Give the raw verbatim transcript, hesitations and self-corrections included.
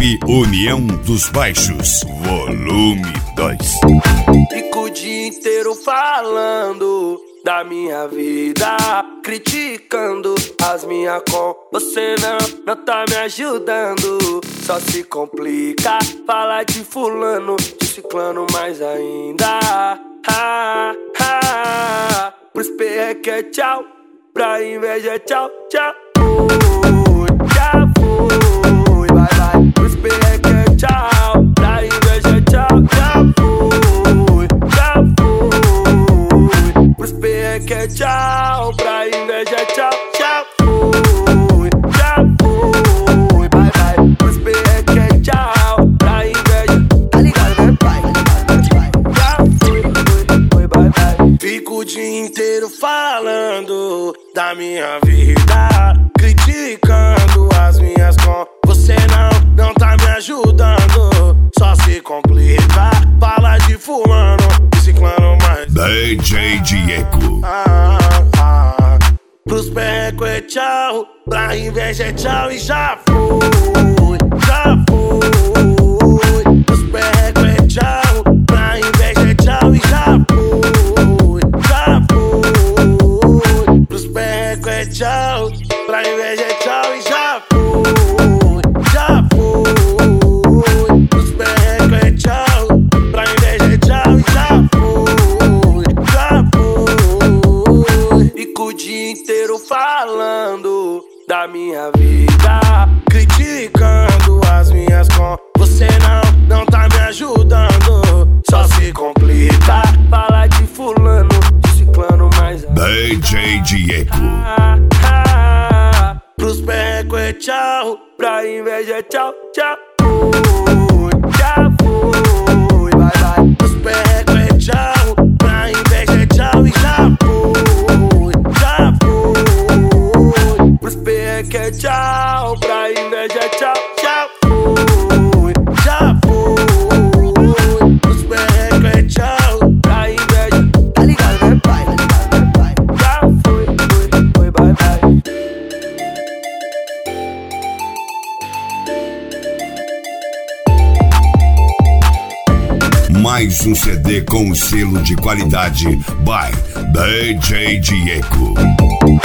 Equipe União dos Baixos, volume dois. Fico o dia inteiro falando da minha vida, criticando as minhas com. Você não, não tá me ajudando, só se complica. Fala de fulano, de ciclano mais ainda. Ha, ha. Pros perreque é tchau, pra inveja é tchau, tchau. Fui, já fui, vai, vai. Pros perreque é tchau, pra inveja é tchau, já fui, já fui. Pros perreque é tchau, pra inveja é tchau, tchau. Fui, já fui, vai, vai. Pros perreque é tchau, pra inveja. Tá ligado, né, pai? Já fui, fui, fui, vai, vai. Fico o dia inteiro falando da minha vida, criticando as minhas com. Você não, não tá me ajudando, só se complica. Fala de fulano, de ciclano mais. D J Diego. Ah, ah. Pros perreco é tchau, pra inveja é tchau e já fui, já fui. Pros perreco é tchau, pra inveja é tchau e já fui, já fui. Pros perreco é tchau, pra inveja é tchau e já fui, já fui. Pros perreco é tchau, pra inveja é tchau e já fui, já fui. Fico o dia inteiro falando da minha vida, criticando as minhas com. Você não, não tá me ajudando, só se complica. Fala de fulano, de ciclano mais D J Diego. ah, ah. Pros perreco é tchau, pra inveja é tchau, tchau. Fui, já fui, vai, vai. Pros perreco é tchau, pra inveja é tchau e já fui, já fui. Pros perreco é tchau, pra inveja é tchau, tchau. Fui, já fui. Pros perreco é tchau, pra inveja. Tá ligado, né, pai? Tá ligado, né, pai? Já fui, fui, fui, vai, vai. Mais um C D com selo de qualidade by D J Diego.